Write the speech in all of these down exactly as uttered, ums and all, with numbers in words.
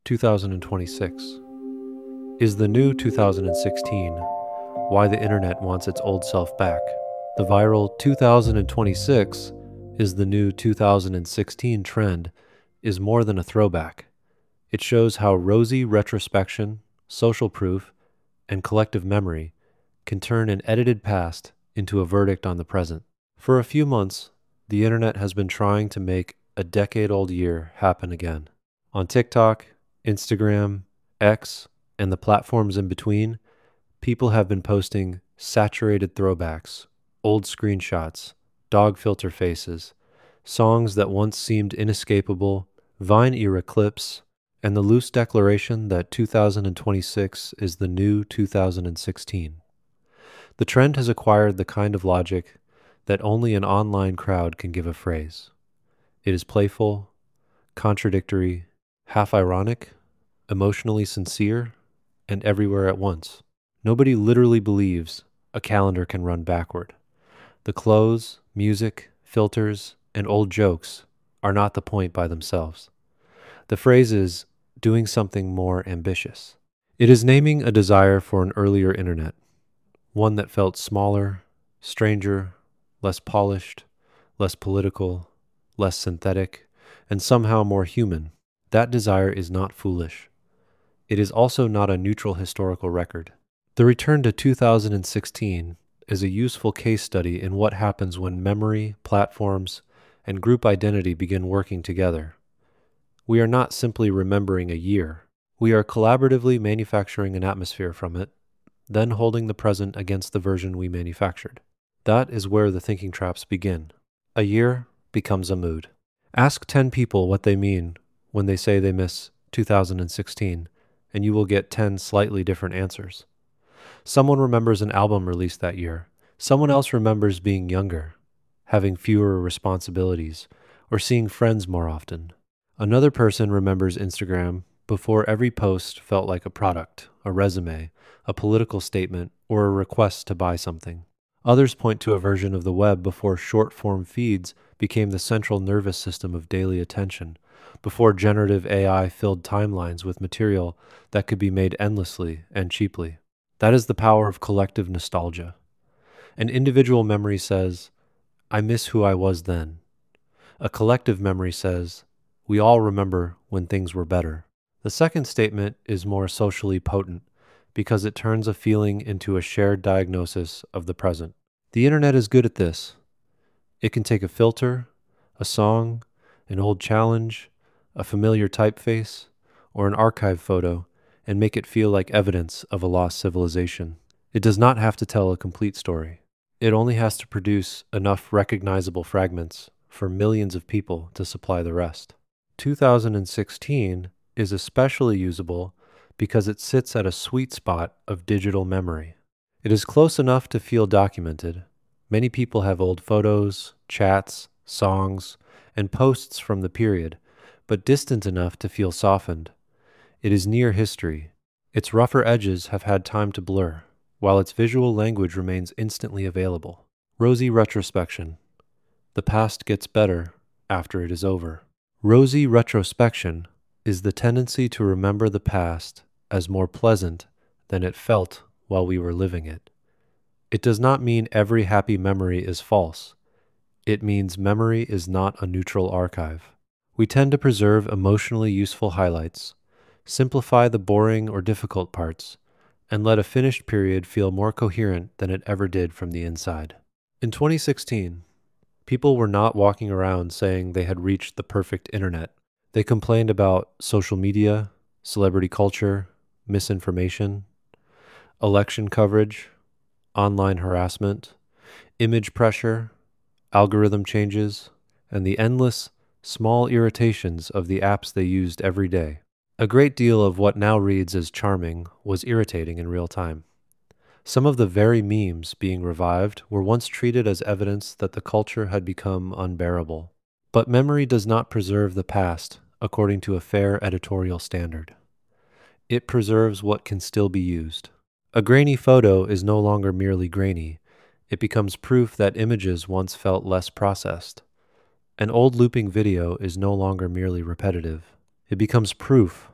two thousand twenty-six. Is the new two thousand sixteen why the internet wants its old self back? The viral two thousand twenty-six is the new two thousand sixteen trend is more than a throwback. It shows how rosy retrospection, social proof, and collective memory can turn an edited past into a verdict on the present. For a few months, the internet has been trying to make a decade-old year happen again. On TikTok, Instagram, X, and the platforms in between, people have been posting saturated throwbacks, old screenshots, dog filter faces, songs that once seemed inescapable, Vine-era clips, and the loose declaration that two thousand twenty-six is the new two thousand sixteen. The trend has acquired the kind of logic that only an online crowd can give a phrase. It is playful, contradictory, half-ironic, emotionally sincere, and everywhere at once. Nobody literally believes a calendar can run backward. The clothes, music, filters, and old jokes are not the point by themselves. The phrase is doing something more ambitious. It is naming a desire for an earlier internet, one that felt smaller, stranger, less polished, less political, less synthetic, and somehow more human. That desire is not foolish. It is also not a neutral historical record. The return to two thousand sixteen is a useful case study in what happens when memory, platforms, and group identity begin working together. We are not simply remembering a year. We are collaboratively manufacturing an atmosphere from it, then holding the present against the version we manufactured. That is where the thinking traps begin. A year becomes a mood. Ask ten people what they mean when they say they miss two thousand sixteen, and you will get ten slightly different answers. Someone remembers an album released that year. Someone else remembers being younger, having fewer responsibilities, or seeing friends more often. Another person remembers Instagram before every post felt like a product, a resume, a political statement, or a request to buy something. Others point to a version of the web before short-form feeds became the central nervous system of daily attention, before generative A I filled timelines with material that could be made endlessly and cheaply. That is the power of collective nostalgia. An individual memory says, I miss who I was then. A collective memory says, we all remember when things were better. The second statement is more socially potent because it turns a feeling into a shared diagnosis of the present. The internet is good at this. It can take a filter, a song, an old challenge, a familiar typeface, or an archive photo, and make it feel like evidence of a lost civilization. It does not have to tell a complete story. It only has to produce enough recognizable fragments for millions of people to supply the rest. two thousand sixteen is especially usable because it sits at a sweet spot of digital memory. It is close enough to feel documented. Many people have old photos, chats, songs, and posts from the period, but distant enough to feel softened. It is near history. Its rougher edges have had time to blur, while its visual language remains instantly available. Rosy retrospection. The past gets better after it is over. Rosy retrospection is the tendency to remember the past as more pleasant than it felt while we were living it. It does not mean every happy memory is false. It means memory is not a neutral archive. We tend to preserve emotionally useful highlights, simplify the boring or difficult parts, and let a finished period feel more coherent than it ever did from the inside. In twenty sixteen, people were not walking around saying they had reached the perfect internet. They complained about social media, celebrity culture, misinformation, election coverage, online harassment, image pressure, algorithm changes, and the endless, small irritations of the apps they used every day. A great deal of what now reads as charming was irritating in real time. Some of the very memes being revived were once treated as evidence that the culture had become unbearable. But memory does not preserve the past according to a fair editorial standard. It preserves what can still be used. A grainy photo is no longer merely grainy. It becomes proof that images once felt less processed. An old looping video is no longer merely repetitive. It becomes proof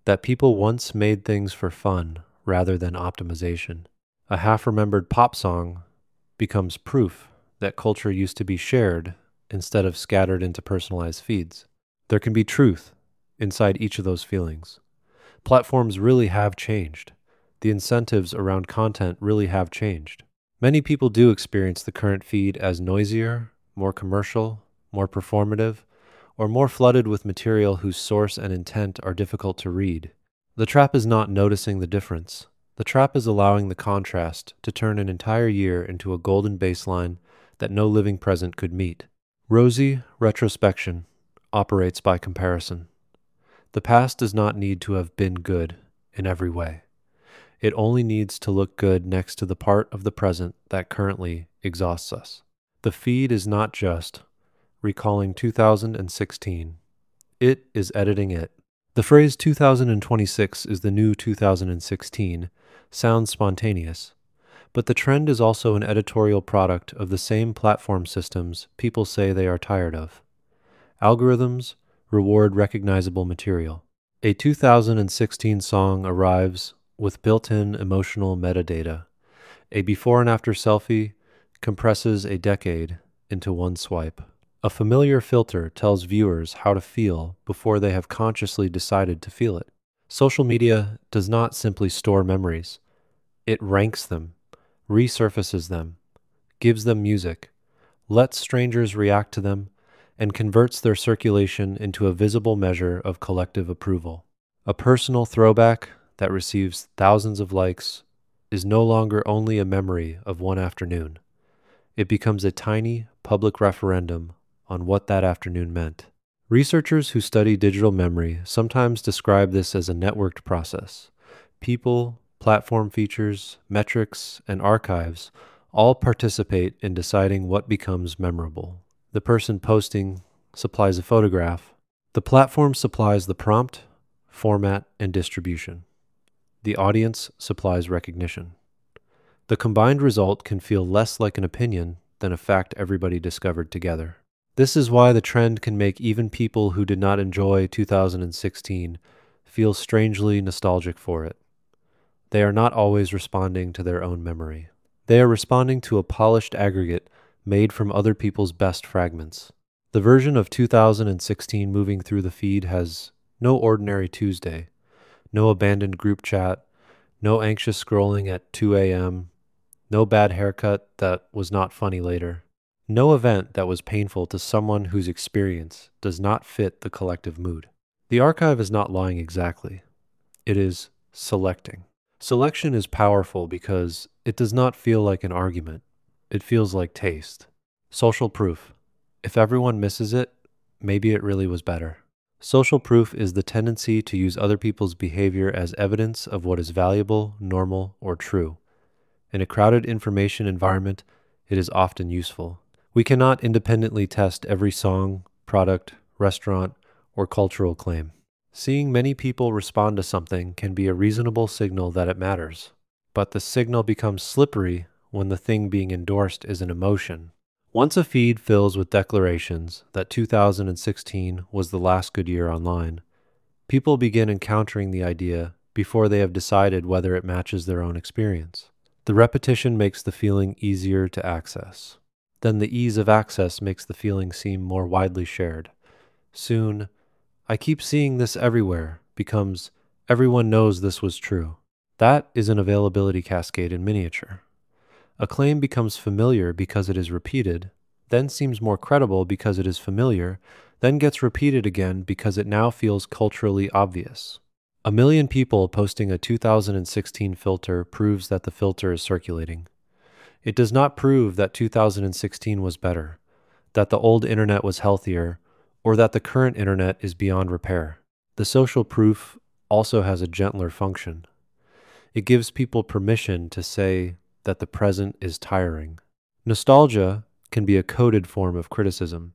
that people once made things for fun rather than optimization. A half-remembered pop song becomes proof that culture used to be shared instead of scattered into personalized feeds. There can be truth inside each of those feelings. Platforms really have changed. The incentives around content really have changed. Many people do experience the current feed as noisier, more commercial, more performative, or more flooded with material whose source and intent are difficult to read. The trap is not noticing the difference. The trap is allowing the contrast to turn an entire year into a golden baseline that no living present could meet. Rosy retrospection operates by comparison. The past does not need to have been good in every way. It only needs to look good next to the part of the present that currently exhausts us. The feed is not just recalling two thousand sixteen. It is editing it. The phrase two thousand twenty-six is the new two thousand sixteen sounds spontaneous, but the trend is also an editorial product of the same platform systems people say they are tired of. Algorithms reward recognizable material. A two thousand sixteen song arrives with built-in emotional metadata. A before and after selfie compresses a decade into one swipe. A familiar filter tells viewers how to feel before they have consciously decided to feel it. Social media does not simply store memories. It ranks them, resurfaces them, gives them music, lets strangers react to them, and converts their circulation into a visible measure of collective approval. A personal throwback that receives thousands of likes is no longer only a memory of one afternoon. It becomes a tiny public referendum on what that afternoon meant. Researchers who study digital memory sometimes describe this as a networked process. People, platform features, metrics, and archives all participate in deciding what becomes memorable. The person posting supplies a photograph. The platform supplies the prompt, format, and distribution. The audience supplies recognition. The combined result can feel less like an opinion than a fact everybody discovered together. This is why the trend can make even people who did not enjoy two thousand sixteen feel strangely nostalgic for it. They are not always responding to their own memory. They are responding to a polished aggregate made from other people's best fragments. The version of two thousand sixteen moving through the feed has no ordinary Tuesday, no abandoned group chat, no anxious scrolling at two a.m., no bad haircut that was not funny later. No event that was painful to someone whose experience does not fit the collective mood. The archive is not lying exactly. It is selecting. Selection is powerful because it does not feel like an argument. It feels like taste. Social proof. If everyone misses it, maybe it really was better. Social proof is the tendency to use other people's behavior as evidence of what is valuable, normal, or true. In a crowded information environment, it is often useful. We cannot independently test every song, product, restaurant, or cultural claim. Seeing many people respond to something can be a reasonable signal that it matters, but the signal becomes slippery when the thing being endorsed is an emotion. Once a feed fills with declarations that two thousand sixteen was the last good year online, people begin encountering the idea before they have decided whether it matches their own experience. The repetition makes the feeling easier to access. Then the ease of access makes the feeling seem more widely shared. Soon, "I keep seeing this everywhere" becomes "everyone knows this was true." That is an availability cascade in miniature. A claim becomes familiar because it is repeated, then seems more credible because it is familiar, then gets repeated again because it now feels culturally obvious. A million people posting a two thousand sixteen filter proves that the filter is circulating. It does not prove that two thousand sixteen was better, that the old internet was healthier, or that the current internet is beyond repair. The social proof also has a gentler function. It gives people permission to say that the present is tiring. Nostalgia can be a coded form of criticism.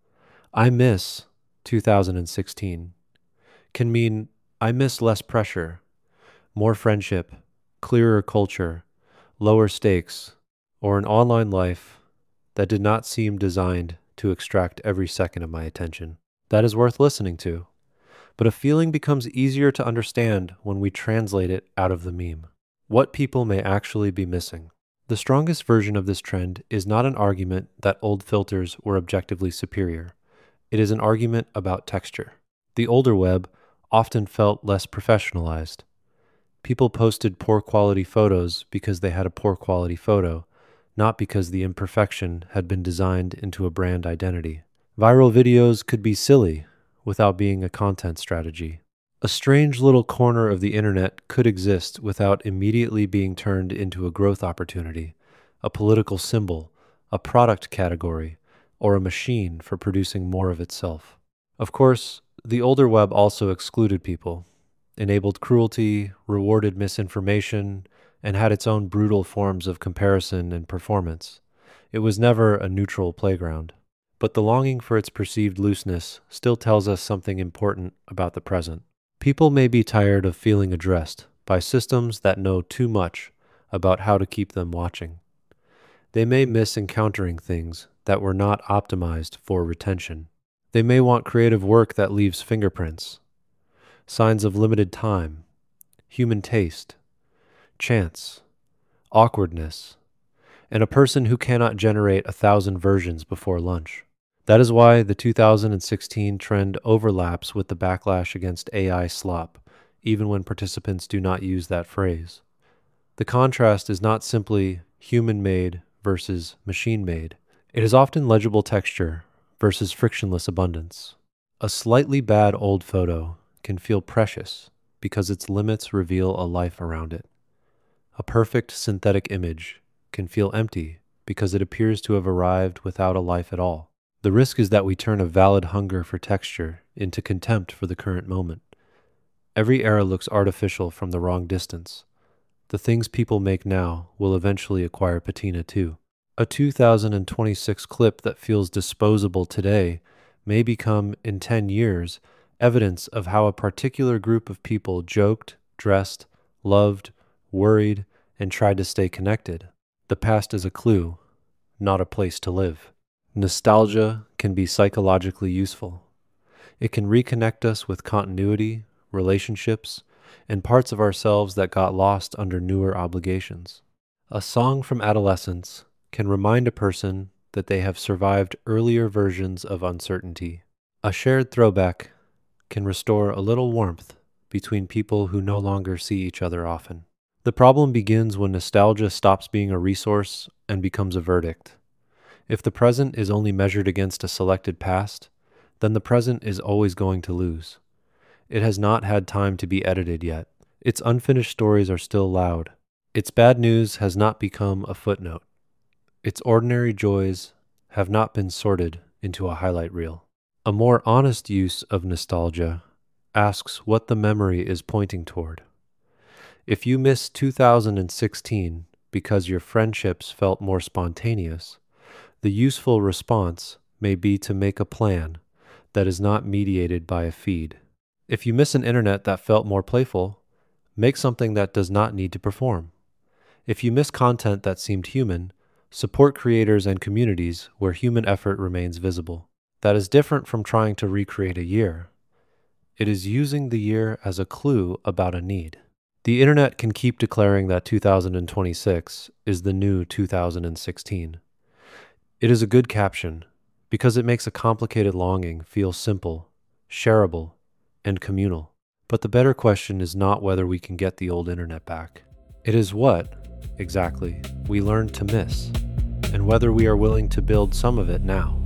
"I miss two thousand sixteen" can mean I miss less pressure, more friendship, clearer culture, lower stakes, or an online life that did not seem designed to extract every second of my attention. That is worth listening to. but a feeling becomes easier to understand when we translate it out of the meme. What people may actually be missing. The strongest version of this trend is not an argument that old filters were objectively superior. It is an argument about texture. The older web often felt less professionalized. People posted poor quality photos because they had a poor quality photo, not because the imperfection had been designed into a brand identity. Viral videos could be silly without being a content strategy. A strange little corner of the internet could exist without immediately being turned into a growth opportunity, a political symbol, a product category, or a machine for producing more of itself. Of course, the older web also excluded people, enabled cruelty, rewarded misinformation, and had its own brutal forms of comparison and performance. It was never a neutral playground. But the longing for its perceived looseness still tells us something important about the present. People may be tired of feeling addressed by systems that know too much about how to keep them watching. They may miss encountering things that were not optimized for retention. They may want creative work that leaves fingerprints, signs of limited time, human taste, chance, awkwardness, and a person who cannot generate a thousand versions before lunch. That is why the two thousand sixteen trend overlaps with the backlash against A I slop, even when participants do not use that phrase. The contrast is not simply human-made versus machine-made. It is often legible texture versus frictionless abundance. A slightly bad old photo can feel precious because its limits reveal a life around it. A perfect synthetic image can feel empty because it appears to have arrived without a life at all. The risk is that we turn a valid hunger for texture into contempt for the current moment. Every era looks artificial from the wrong distance. The things people make now will eventually acquire patina too. A two thousand twenty-six clip that feels disposable today may become, in ten years, evidence of how a particular group of people joked, dressed, loved, worried, and tried to stay connected. The past is a clue, not a place to live. Nostalgia can be psychologically useful. It can reconnect us with continuity, relationships, and parts of ourselves that got lost under newer obligations. A song from adolescence can remind a person that they have survived earlier versions of uncertainty. A shared throwback can restore a little warmth between people who no longer see each other often. The problem begins when nostalgia stops being a resource and becomes a verdict. If the present is only measured against a selected past, then the present is always going to lose. It has not had time to be edited yet. Its unfinished stories are still loud. Its bad news has not become a footnote. Its ordinary joys have not been sorted into a highlight reel. A more honest use of nostalgia asks what the memory is pointing toward. If you miss two thousand sixteen because your friendships felt more spontaneous, the useful response may be to make a plan that is not mediated by a feed. If you miss an internet that felt more playful, make something that does not need to perform. If you miss content that seemed human, support creators and communities where human effort remains visible. That is different from trying to recreate a year. It is using the year as a clue about a need. The internet can keep declaring that two thousand twenty-six is the new two thousand sixteen. It is a good caption because it makes a complicated longing feel simple, shareable, and communal. But the better question is not whether we can get the old internet back. It is what, exactly, we learned to miss, and whether we are willing to build some of it now.